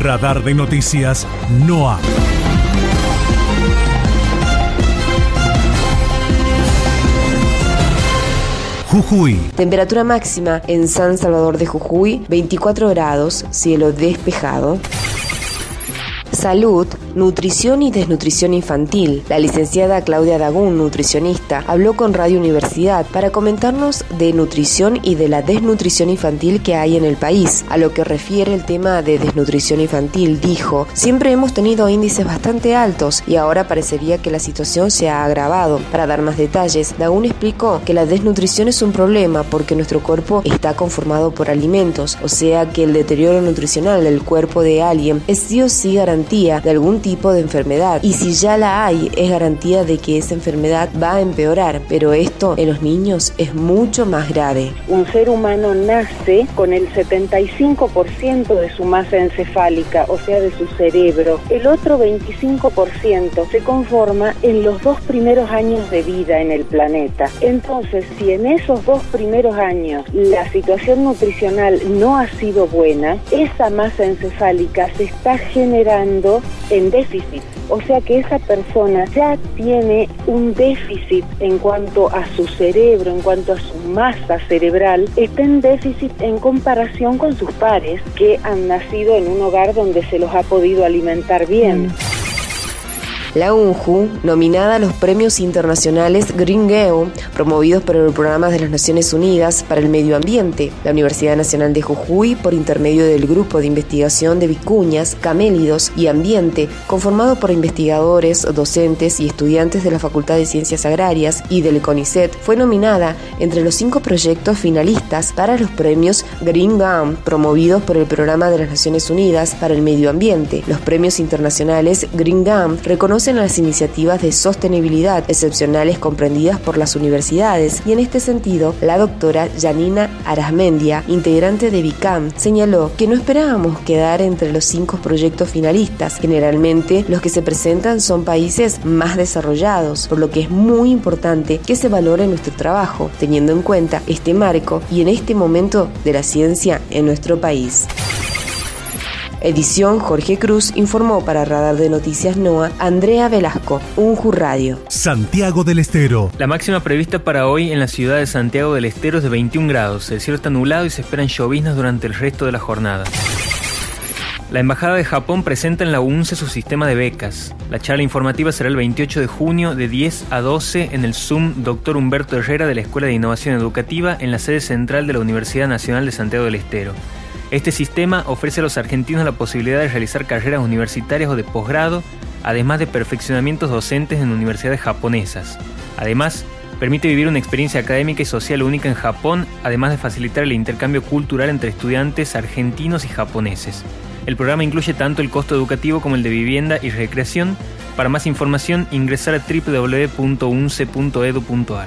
Radar de Noticias NOA. Jujuy. Temperatura máxima en San Salvador de Jujuy, 24 grados, cielo despejado. Salud, nutrición y desnutrición infantil. La licenciada Claudia Dagún, nutricionista, habló con Radio Universidad para comentarnos de nutrición y de la desnutrición infantil que hay en el país. A lo que refiere el tema de desnutrición infantil, dijo: siempre hemos tenido índices bastante altos y ahora parecería que la situación se ha agravado. Para dar más detalles, Dagún explicó que la desnutrición es un problema porque nuestro cuerpo está conformado por alimentos, o sea que el deterioro nutricional del cuerpo de alguien es sí o sí garantía de algún tipo de enfermedad, y si ya la hay, es garantía de que esa enfermedad va a empeorar, pero esto en los niños es mucho más grave. Un ser humano nace con el 75% de su masa encefálica, o sea, de su cerebro. El otro 25% se conforma en los 2 primeros años de vida en el planeta. Entonces, si en esos 2 primeros años la situación nutricional no ha sido buena, esa masa encefálica se está generando en déficit, o sea que esa persona ya tiene un déficit en cuanto a su cerebro, en cuanto a su masa cerebral, está en déficit en comparación con sus pares que han nacido en un hogar donde se los ha podido alimentar bien. La UNJU, nominada a los premios internacionales Green Geo, promovidos por el Programa de las Naciones Unidas para el Medio Ambiente. La Universidad Nacional de Jujuy, por intermedio del Grupo de Investigación de Vicuñas, Camélidos y Ambiente, conformado por investigadores, docentes y estudiantes de la Facultad de Ciencias Agrarias y del CONICET, fue nominada entre los 5 proyectos finalistas para los premios Green Gum, promovidos por el Programa de las Naciones Unidas para el Medio Ambiente. Los premios internacionales Green Gum reconocen las iniciativas de sostenibilidad excepcionales comprendidas por las universidades, y en este sentido, la doctora Janina Arazmendia, integrante de VICAM, señaló que no esperábamos quedar entre los 5 proyectos finalistas. Generalmente, los que se presentan son países más desarrollados, por lo que es muy importante que se valore nuestro trabajo, teniendo en cuenta este marco y en este momento de la ciencia en nuestro país. Edición Jorge Cruz, informó para Radar de Noticias NOA Andrea Velasco, UNJU Radio. Santiago del Estero. La máxima prevista para hoy en la ciudad de Santiago del Estero es de 21 grados. El cielo está nublado y se esperan lloviznas durante el resto de la jornada. La Embajada de Japón presenta en la UNCE su sistema de becas. La charla informativa será el 28 de junio de 10 a 12 en el Zoom Dr. Humberto Herrera de la Escuela de Innovación Educativa en la sede central de la Universidad Nacional de Santiago del Estero. Este sistema ofrece a los argentinos la posibilidad de realizar carreras universitarias o de posgrado, además de perfeccionamientos docentes en universidades japonesas. Además, permite vivir una experiencia académica y social única en Japón, además de facilitar el intercambio cultural entre estudiantes argentinos y japoneses. El programa incluye tanto el costo educativo como el de vivienda y recreación. Para más información, ingresar a www.unce.edu.ar.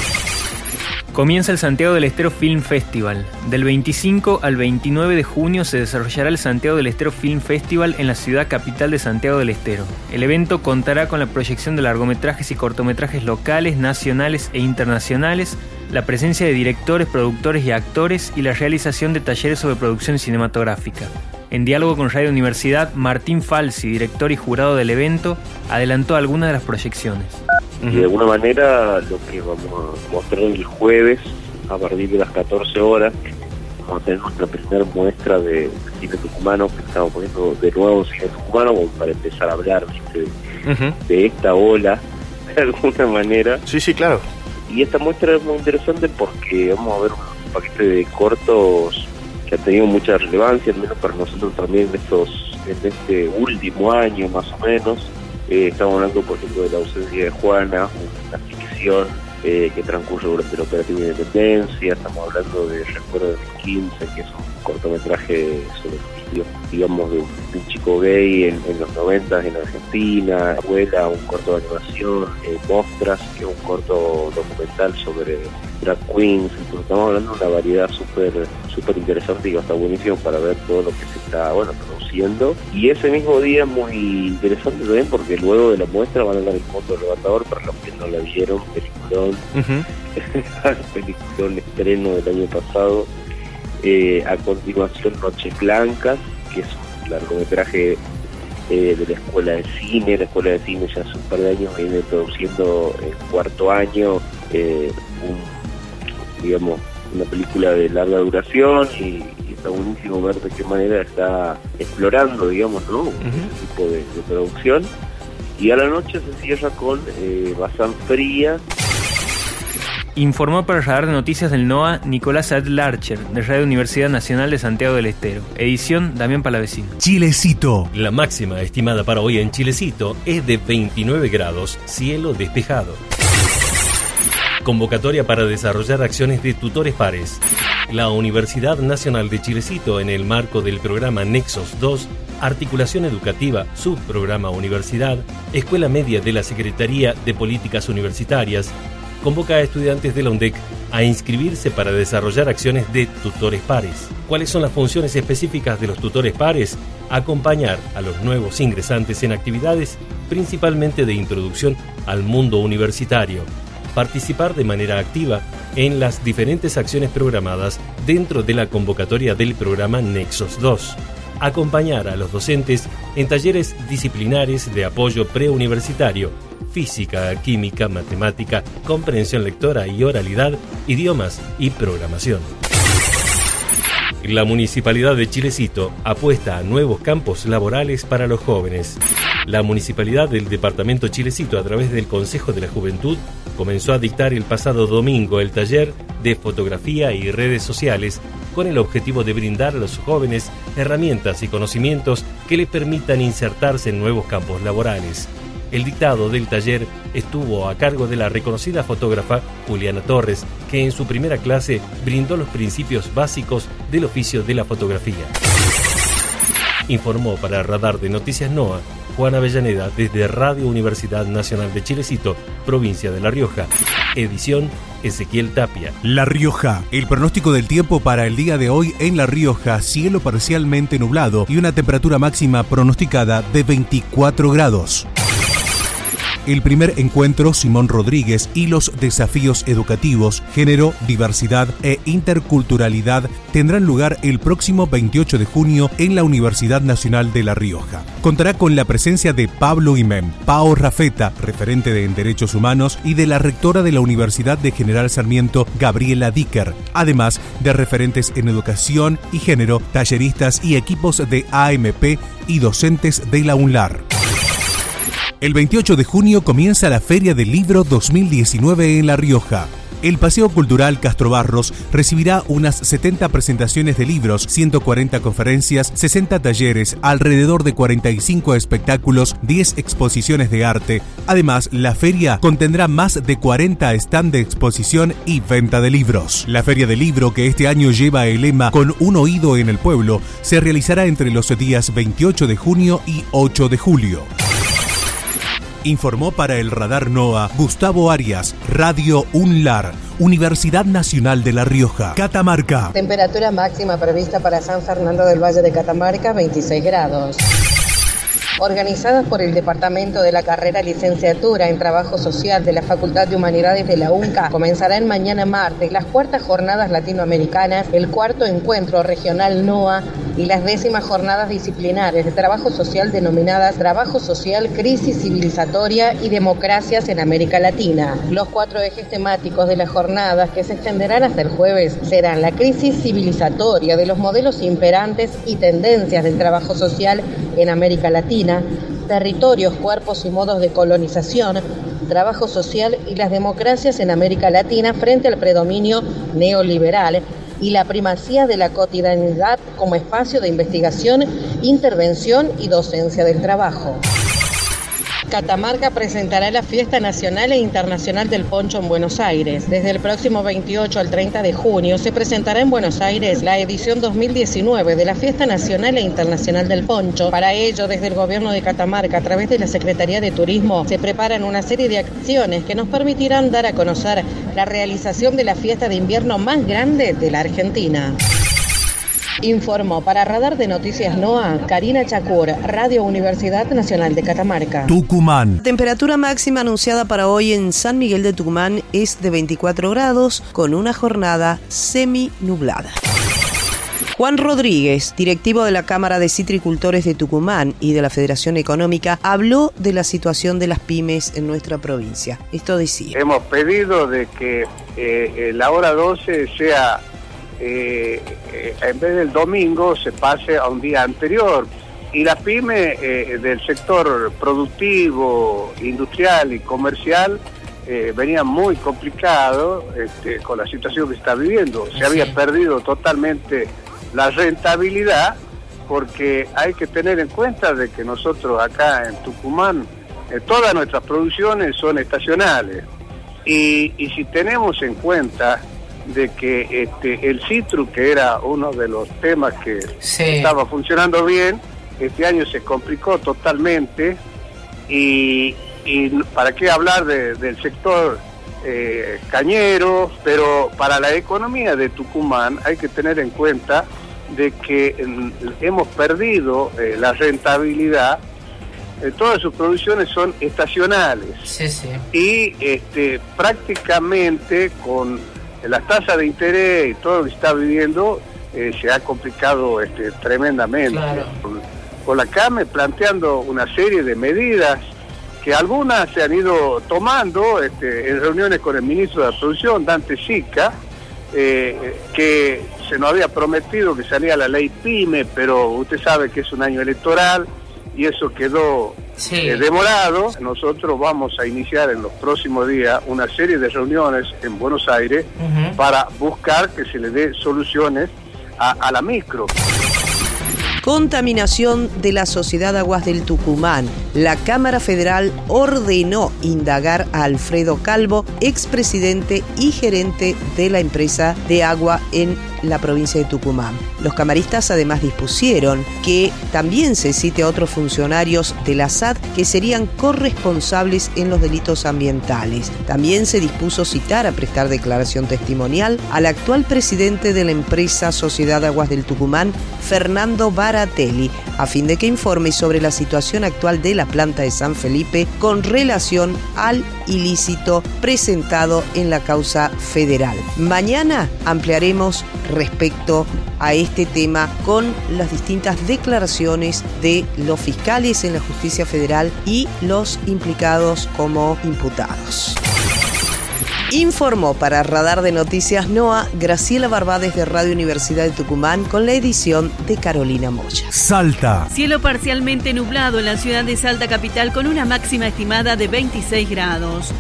Comienza el Santiago del Estero Film Festival. Del 25 al 29 de junio se desarrollará el Santiago del Estero Film Festival en la ciudad capital de Santiago del Estero. El evento contará con la proyección de largometrajes y cortometrajes locales, nacionales e internacionales, la presencia de directores, productores y actores y la realización de talleres sobre producción cinematográfica. En diálogo con Radio Universidad, Martín Falsi, director y jurado del evento, adelantó algunas de las proyecciones. Y de alguna manera lo que vamos a mostrar el jueves a partir de las 14 horas, vamos a tener nuestra primera muestra de cine tucumano, que estamos poniendo de nuevo cine tucumano como para empezar a hablar, ¿viste? De esta ola, de alguna manera. Sí, claro. Y esta muestra es muy interesante porque vamos a ver un paquete de cortos que ha tenido mucha relevancia, al menos para nosotros también en este último año más o menos. Estamos hablando, por ejemplo, de La ausencia de Juana, una ficción que transcurre durante la Operativa Independencia. Estamos hablando de Recuerdo de 2015, que es un cortometraje sobre el suicidio, digamos, de un chico gay en los 90 en Argentina. Abuela, un corto de animación. Mostras, que es un corto documental sobre drag queens. Entonces estamos hablando de una variedad súper interesante y que está buenísimo para ver todo lo que se está produciendo. Y ese mismo día es muy interesante también porque luego de la muestra van a dar el fondo del levantador para los que no la vieron, peliculón, peliculón estreno del año pasado. A continuación, Noches Blancas, que es un largometraje de la Escuela de Cine. La Escuela de Cine ya hace un par de años viene produciendo el cuarto año una película de larga duración y está buenísimo ver de qué manera está explorando, digamos, ¿no? Ese tipo de producción. Y a la noche se cierra con Bazán Fría. Informó para el Radar de Noticias del NOA Nicolás Adlarcher, de Radio Universidad Nacional de Santiago del Estero. Edición Damián Palavecino. Chilecito. La máxima estimada para hoy en Chilecito es de 29 grados, cielo despejado. Convocatoria para desarrollar acciones de tutores pares. La Universidad Nacional de Chilecito, en el marco del programa Nexos 2, Articulación Educativa, Subprograma Universidad, Escuela Media de la Secretaría de Políticas Universitarias, convoca a estudiantes de la UNDEC a inscribirse para desarrollar acciones de tutores pares. ¿Cuáles son las funciones específicas de los tutores pares? Acompañar a los nuevos ingresantes en actividades, principalmente de introducción al mundo universitario. Participar de manera activa en las diferentes acciones programadas dentro de la convocatoria del programa Nexos 2. Acompañar a los docentes en talleres disciplinares de apoyo preuniversitario, física, química, matemática, comprensión lectora y oralidad, idiomas y programación. La Municipalidad de Chilecito apuesta a nuevos campos laborales para los jóvenes. La Municipalidad del Departamento Chilecito, a través del Consejo de la Juventud, comenzó a dictar el pasado domingo el taller de fotografía y redes sociales con el objetivo de brindar a los jóvenes herramientas y conocimientos que les permitan insertarse en nuevos campos laborales. El dictado del taller estuvo a cargo de la reconocida fotógrafa Juliana Torres, que en su primera clase brindó los principios básicos del oficio de la fotografía. Informó para Radar de Noticias NOA Juan Avellaneda desde Radio Universidad Nacional de Chilecito, provincia de La Rioja. Edición Ezequiel Tapia. La Rioja. El pronóstico del tiempo para el día de hoy en La Rioja: cielo parcialmente nublado y una temperatura máxima pronosticada de 24 grados. El primer encuentro Simón Rodríguez y los desafíos educativos, género, diversidad e interculturalidad tendrán lugar el próximo 28 de junio en la Universidad Nacional de La Rioja. Contará con la presencia de Pablo Imem, Pao Rafeta, referente en Derechos Humanos, y de la rectora de la Universidad de General Sarmiento, Gabriela Dicker, además de referentes en educación y género, talleristas y equipos de AMP y docentes de la UNLAR. El 28 de junio comienza la Feria del Libro 2019 en La Rioja. El Paseo Cultural Castro Barros recibirá unas 70 presentaciones de libros, 140 conferencias, 60 talleres, alrededor de 45 espectáculos, 10 exposiciones de arte. Además, la feria contendrá más de 40 stands de exposición y venta de libros. La Feria del Libro, que este año lleva el lema "Con un oído en el pueblo", se realizará entre los días 28 de junio y 8 de julio. Informó para el Radar NOA Gustavo Arias, Radio UNLAR, Universidad Nacional de La Rioja. Catamarca. Temperatura máxima prevista para San Fernando del Valle de Catamarca, 26 grados. Organizadas por el Departamento de la Carrera Licenciatura en Trabajo Social de la Facultad de Humanidades de la UNCA, comenzarán mañana martes las cuartas jornadas latinoamericanas, el cuarto encuentro regional NOA y las 10º jornadas disciplinares de trabajo social denominadas Trabajo Social, Crisis Civilizatoria y Democracias en América Latina. Los 4 ejes temáticos de las jornadas, que se extenderán hasta el jueves, serán la crisis civilizatoria de los modelos imperantes y tendencias del trabajo social en América Latina, territorios, cuerpos y modos de colonización, trabajo social y las democracias en América Latina frente al predominio neoliberal y la primacía de la cotidianidad como espacio de investigación, intervención y docencia del trabajo. Catamarca presentará la Fiesta Nacional e Internacional del Poncho en Buenos Aires. Desde el próximo 28 al 30 de junio se presentará en Buenos Aires la edición 2019 de la Fiesta Nacional e Internacional del Poncho. Para ello, desde el Gobierno de Catamarca, a través de la Secretaría de Turismo, se preparan una serie de acciones que nos permitirán dar a conocer la realización de la fiesta de invierno más grande de la Argentina. Informó para Radar de Noticias NOA, Karina Chacur, Radio Universidad Nacional de Catamarca. Tucumán. Temperatura máxima anunciada para hoy en San Miguel de Tucumán es de 24 grados, con una jornada semi-nublada. Juan Rodríguez, directivo de la Cámara de Citricultores de Tucumán y de la Federación Económica, habló de la situación de las pymes en nuestra provincia. Esto decía. Hemos pedido de que la hora 12 sea, en vez del domingo, se pase a un día anterior. Y las pymes del sector productivo, industrial y comercial venían muy complicados con la situación que está viviendo. Se había perdido totalmente la rentabilidad, porque hay que tener en cuenta de que nosotros acá en Tucumán todas nuestras producciones son estacionales y si tenemos en cuenta de que el citru, que era uno de los temas que estaba funcionando bien, este año se complicó totalmente y para qué hablar del sector cañero, pero para la economía de Tucumán hay que tener en cuenta de que hemos perdido la rentabilidad. Todas sus producciones son estacionales y prácticamente con las tasas de interés y todo lo que está viviendo se ha complicado tremendamente. Claro. Con la CAME planteando una serie de medidas que algunas se han ido tomando en reuniones con el ministro de la Producción, Dante Sica, que se nos había prometido que salía la ley PYME, pero usted sabe que es un año electoral y eso quedó demorado. Nosotros vamos a iniciar en los próximos días una serie de reuniones en Buenos Aires para buscar que se le dé soluciones a la micro. Contaminación de la Sociedad Aguas del Tucumán. La Cámara Federal ordenó indagar a Alfredo Calvo, expresidente y gerente de la empresa de agua en la provincia de Tucumán. Los camaristas además dispusieron que también se cite a otros funcionarios de la SAD que serían corresponsables en los delitos ambientales. También se dispuso citar a prestar declaración testimonial al actual presidente de la empresa Sociedad Aguas del Tucumán, Fernando Baratelli, a fin de que informe sobre la situación actual de la planta de San Felipe con relación al ilícito presentado en la causa federal. Mañana ampliaremos respecto a este tema con las distintas declaraciones de los fiscales en la justicia federal y los implicados como imputados. Informó para Radar de Noticias NOA Graciela Barbades de Radio Universidad de Tucumán con la edición de Carolina Moya. Salta. Cielo parcialmente nublado en la ciudad de Salta capital con una máxima estimada de 26 grados.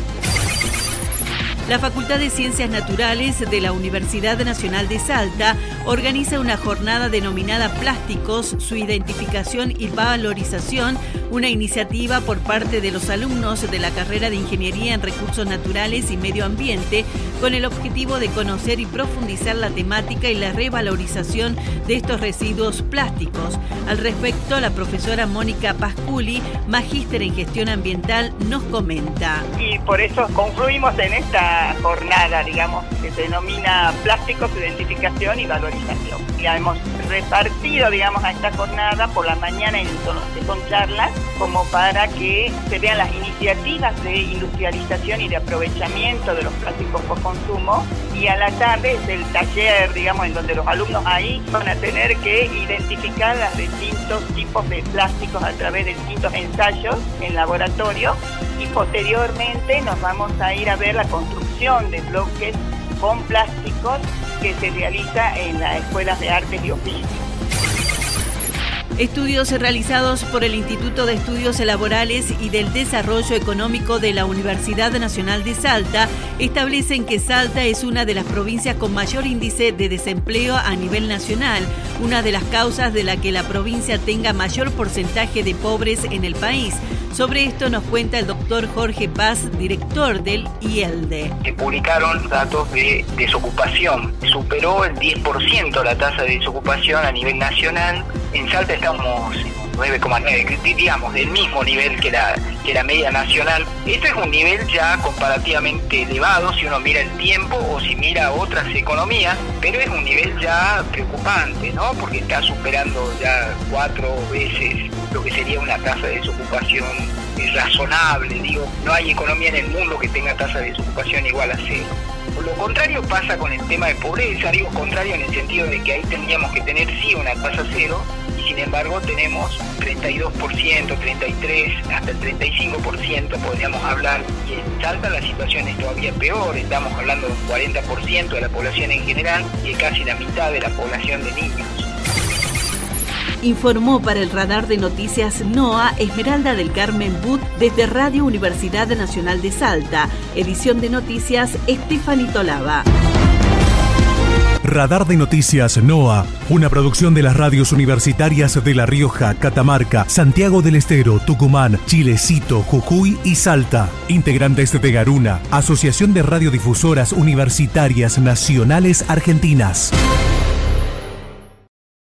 La Facultad de Ciencias Naturales de la Universidad Nacional de Salta organiza una jornada denominada Plásticos, su identificación y valorización, una iniciativa por parte de los alumnos de la carrera de Ingeniería en Recursos Naturales y Medio Ambiente, con el objetivo de conocer y profundizar la temática y la revalorización de estos residuos plásticos. Al respecto, la profesora Mónica Pasculi, magíster en Gestión Ambiental, nos comenta. Y por eso confluimos en esta jornada, digamos, que se denomina Plásticos, Identificación y Valorización. Ya hemos repartido, digamos, a esta jornada por la mañana con charlas, como para que se vean las iniciativas de industrialización y de aprovechamiento de los plásticos por consumo, y a la tarde es el taller, digamos, en donde los alumnos ahí van a tener que identificar los distintos tipos de plásticos a través de distintos ensayos en laboratorio, y posteriormente nos vamos a ir a ver la construcción de bloques con plásticos que se realiza en las escuelas de artes y oficios. Estudios realizados por el Instituto de Estudios Laborales y del Desarrollo Económico de la Universidad Nacional de Salta establecen que Salta es una de las provincias con mayor índice de desempleo a nivel nacional, una de las causas de la que la provincia tenga mayor porcentaje de pobres en el país. Sobre esto nos cuenta el doctor Jorge Paz, director del IELDE. Se publicaron datos de desocupación. Superó el 10% la tasa de desocupación a nivel nacional. En Salta estamos en 9,9, digamos, del mismo nivel que la media nacional. Esto es un nivel ya comparativamente elevado si uno mira el tiempo o si mira otras economías, pero es un nivel ya preocupante, ¿no? Porque está superando ya 4 veces lo que sería una tasa de desocupación razonable. Digo, no hay economía en el mundo que tenga tasa de desocupación igual a 0. Lo contrario pasa con el tema de pobreza, digo contrario en el sentido de que ahí tendríamos que tener sí una tasa cero, y sin embargo tenemos 32%, 33%, hasta el 35% podríamos hablar, y en Salta la situación es todavía peor, estamos hablando de un 40% de la población en general y casi la mitad de la población de niños. Informó para el Radar de Noticias NOA Esmeralda del Carmen But desde Radio Universidad Nacional de Salta. Edición de noticias Estefanía Tolaba. Radar de Noticias NOA, una producción de las radios universitarias de La Rioja, Catamarca, Santiago del Estero, Tucumán, Chilecito, Jujuy y Salta. Integrantes de Garuna, Asociación de Radiodifusoras Universitarias Nacionales Argentinas.